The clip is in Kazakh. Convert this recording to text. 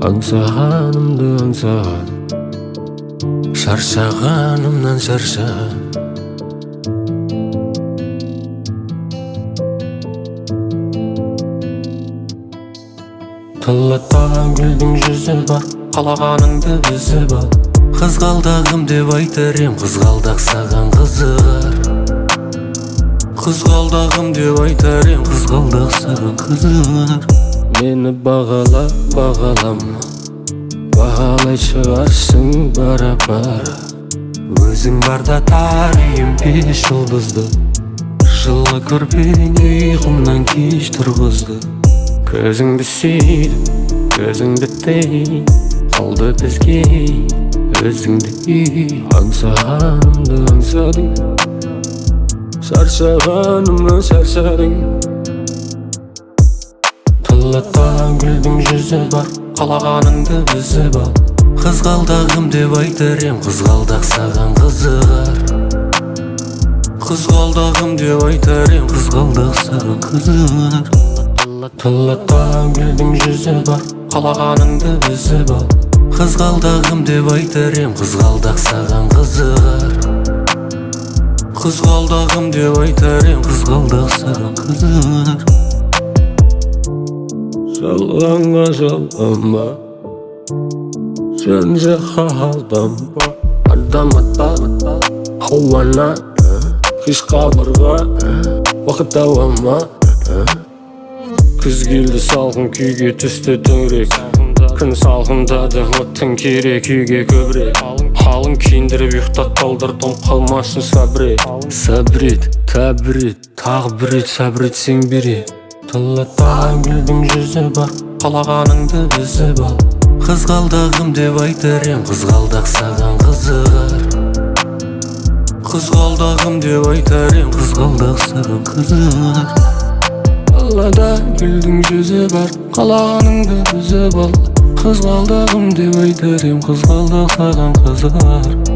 Аңсағанымды аңсаған, шаршағанымнан шаршаған. Тылаттаған гүлдің жүзі бар, қалағаныңды үзіп ал. Қызғалдағым деп айтар ем, қызғалдақ саған қызығар. Қызғалдағым деп айтар ем, қызғалдақ саған қызығар. Мені бағала, бағалама, бағалай шығарсың бара-бара. Өзің барда тарихым беш жұлдызды, жылы көрпең ұйқымнан кеш тұрғызды. Көзіңді сүйдім, көзіңді тей, қалды бізге өзіңді үй. Аңсағанымды аңсадың, шаршағанымнан шаршадың. Тылаттаған гүлдің жүзі бар, қалағаныңды үзіп ал. Қызғалдағым деп айтар ем, қызғалдақ саған қызығар. Қызғалдағым деп айтар ем, қызғалдақ саған қызығар. Тылаттаған гүлдің жүзі бар, қалағаныңды үзіп ал. Қызғалдағым деп айтар ем, қызғалдақ саған қызығар. Қызғалдағым деп айтар ем, қызғалдақ саған қызығар. Жалғанға жалғанба, жан жаққа алданба. Адаматта ауана, қиш қабырға, уақыт ауама. Күз келді салқын күйге түсті төңірек, күн салқындады оттың керек үйге көбірек. Қалың киіндіріп ұйықтат балдар тоңып қалмасын сабрет. Сабрет, табрет, тағы бір рет сабретсең берет. Тылаттаған гүлдің жүзі бар, қалағаныңды үзіп ал. Қызғалдағым деп айтар ем, қызғалдақ саған қызығар. Қызғалдағым деп айтар ем, қызғалдақ саған қызығар. Аллада гүлдің жүзі бар, қалағаныңды үзіп ал. Қызғалдағым деп айтар ем, қызғалдақ саған қызығар.